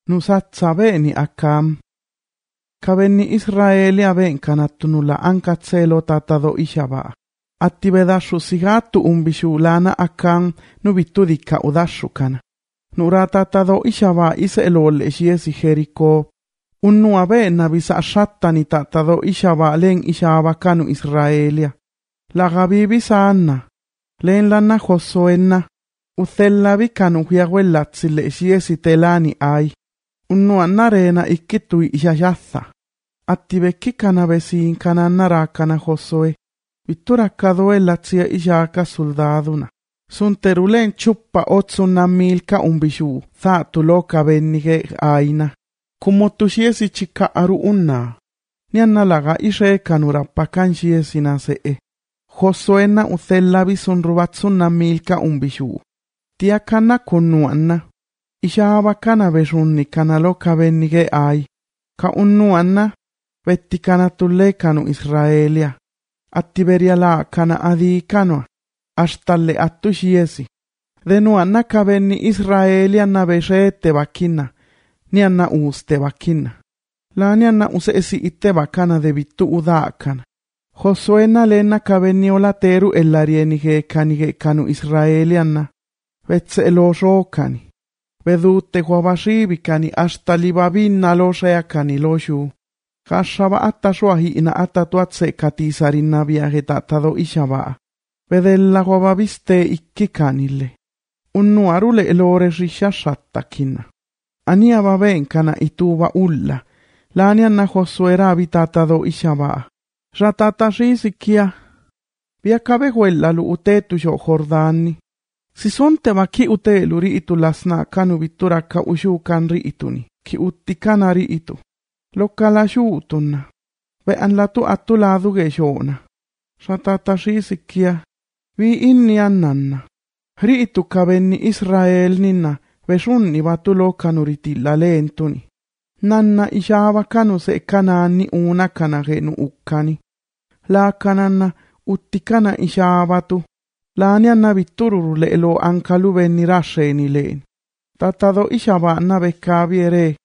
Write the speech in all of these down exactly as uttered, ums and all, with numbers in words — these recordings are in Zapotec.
nusatsa beeni akam. Kabenni Israelia ben kanattunulla ankatselo tatado ishaba. Atti vedashu sigattu umbishu lana akam nubittu dikka udashukana. Nura tatado ishaba iselolle shiesi Jeriko. Unnua bena bisa shattani tatado ishaba len ishaba kanu Israelia. La gabibi saanna. Len lanna Josuenna. Uthellavi kanu hiaguellatsille shiesi telani ai. Unnua narena ikkitui ishajatha. Atti vekki kana vesiin kana narakana Josue. Vitturakkaduellatsia ishaka soldaduna. Sun terulen chuppa otsunnan milka umbishu. Thaatu loka vennige aina. Kummottu shiesi chikka aru unnaa. Nianna laga ishe kanurappakan shiesina see. Josuenna uthellavi sun ruvatsunnan milka umbishu. Tiakana kunnuanna. Ishaba kana vesunni kana loka vennige ai. Ka unnuanna. Vetti kana tulle kanu Israelia. Attiberia la kana adi kanua. Ashtalle attu shiesi. Denuanna kavenni Israelia na vesheette vakina. Nianna uuste vakina. La nianna useesi itte vakana de vittu udakana. Josuenna lenna kavenni olateru ellarienige kanige kanu Israelianna. Vetse eloshookani. Veduutte huavashibikani ashtalivavinna losheakani loshu. Kashaba attasuahi ina attatuatse katisarinna viajetatado ishabaa. Vedella huavaviste ikkikanille. Unnuarule elore rishashattakina. Aniava venkana ituva ulla. Laanianna Josuera vitatado ishabaa. Ratata risikia. Viakabe huellalu utetusho Jordani. Sisonteva ki utelu riitu lasna kanu vitturakka ushukan riituni. Ki uttikana riitu. Lokala shuutunna. Vean latu attu laaduge shoona. Ratata risikia. Vi inni annanna. Riitu kavenni Israel ninna. Vesunni vatu lokanuritilla leentuni. Nanna ishava kanu se kanaanni uuna kanagenu ukkani. Laakananna uttikana ishavatu. Laanianna vittururu leelo ankalu venni rasheeni leen. Tatado ishavaanna vekkaaviere.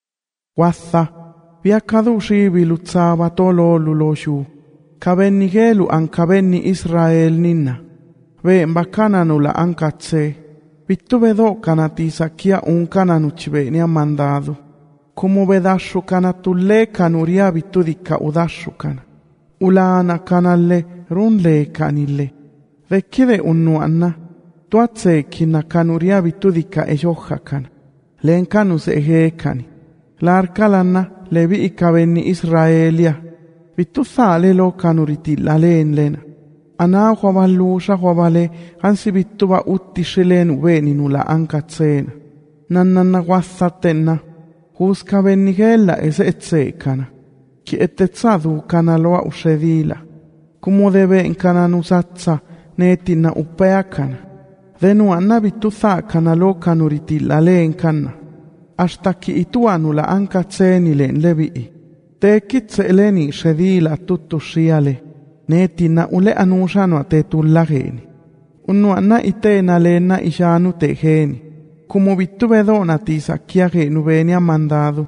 Watha. Viakkadu shiivilutsaava toloolu loshu. Kavennigelu ankavenni Israel ninna. Veen bakkananula ankatsee. Vittu vedo kanatisakia un kananuchivenia mandadu. Kumu vedashu kanatulle kanuria vittu dikka udashu kana. Ulaana kanalle runle kanille. Vekkide unnuanna. Tuatse kina kanuria vittu dikka ejoha kana. Leen kanus egeekani. Laarkalanna levi ikavenni Israelia. Vittu thaalelo kanuritilla leen lena. Anaa huavalluusa huavale hansi vittuva uttisheleen uveeninula ankatseena. Nannanna wathattenna. Huuskavennigella ese etseekana. Ki ettetsadu kanaloa usedila. Kumu deveen kananusatsa neetinna uppeakana. Denuanna vittu thaa kanalo kanuritilla leen kanna. Astakki ituanula ankatseenileen levi'i. Teekitse eleni sedila tuttu siale. Neetinna ule anuusanua te tullageeni. Unnuanna iteena leenna ishaanu tegeeni. Kumu vittu vedona tiisakkiageenu veenia mandadu.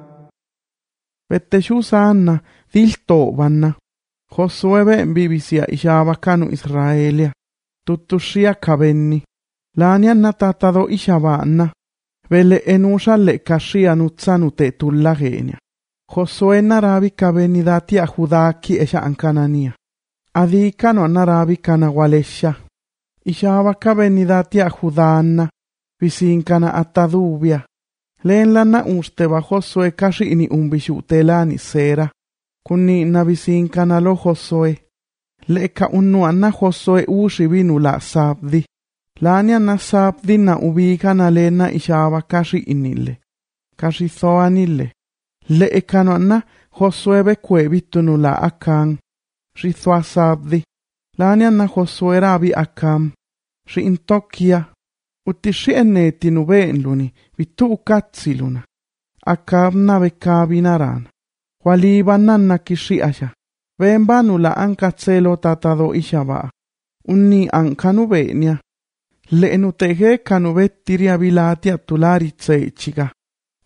Vetteshu saanna diltoovanna. Josue veen vivisia ishaava kanu Israelia. Tuttusia kavenni. Laanianna tatado ishavaanna. Vele enuusalle kashia nutsanu te tullageenia. Josuenna raavi kavenni datia judaakki esha ankanania. Adikano anarabi kana walesha. Ishava kavenni datia judaanna. Visinkana attaduvia. Leen lanna usteva Josue kashi ini umbishu telani sera. Kunni na visinkana lo Josue. Leeka unnuanna Josue uusi vinula saabdi. Laanianna saabdi na ubikana leenna ishava kashi inille. Kashi thoanille. Leekano anna Josue bekue vittunula akkaan. Rithoa saabdi. Laanianna Josue raavi akkam. Ri intokkia. Utti shienneettinu veenluni. Vittu ukatsiluna. Akkam vekkaabinaraan. Waliibannanna kishiasha. Veenbanula ankatselo tatado ishabaa. Unni ankanu veenia. Leenu tegee kanu vettiria vilaatia tularitseechiga.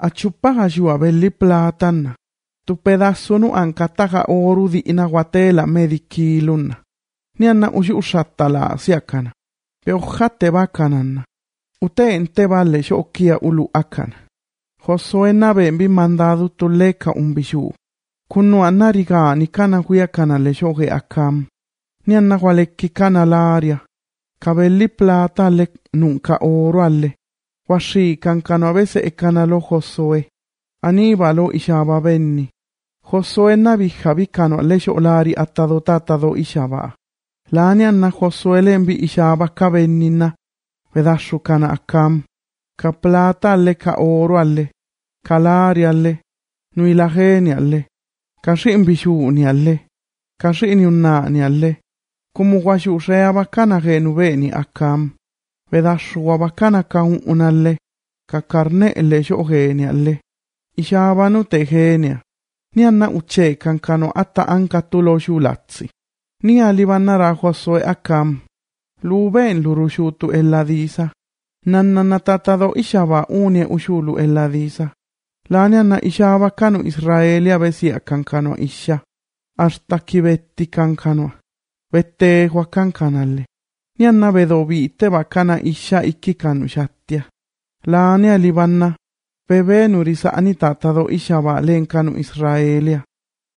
Achupaga jua belli platanna. Tu pedazo nu ankataga oru di inaguatela medikilunna. Nianna uji ushattala siakana. Peojate bakananna. Ute ente vale shokia ulu akana. Josué nabe mbi mandadu tuleka umbishu. Kunu anariga ni kana kuya kana le shoge akam. Nianna waleki kana l'aria. Cabelli plata le nunca oro alle. Washi kankano avese e kanalo Josué. Anibalo ishaba benni. Josué nabi habikano le sholari attadotata ishaba. Lani anna Josué lembi ishaba kabennina. Vedashu kana akam. Ka plata alle ka oro alle. Ka l'aria alle. Nui la geni alle. Ka shimbishuni alle. Ka shini unnani alle. Kumu washu reaba kana genu beni akam. Vedashu wabakana ka unalle. Ka karne le shogeni alle. Ishaba nu te genia. Ni anna uche kankano atta anka tulo shulatsi. Ni alibanara Josué akam. Luben lurushutu elladisa. Nanna natatado ishaba unie ushulu elladisa. Lani anna ishaba kanu Israelia besia kankano isha. Hasta kibetti kankano. Vette hua kankanalle. Ni anna vedovi te bakana isha iki kanu shattia. Lani alibanna. Bebe nurisa anitatado ishaba lenkanu Israelia.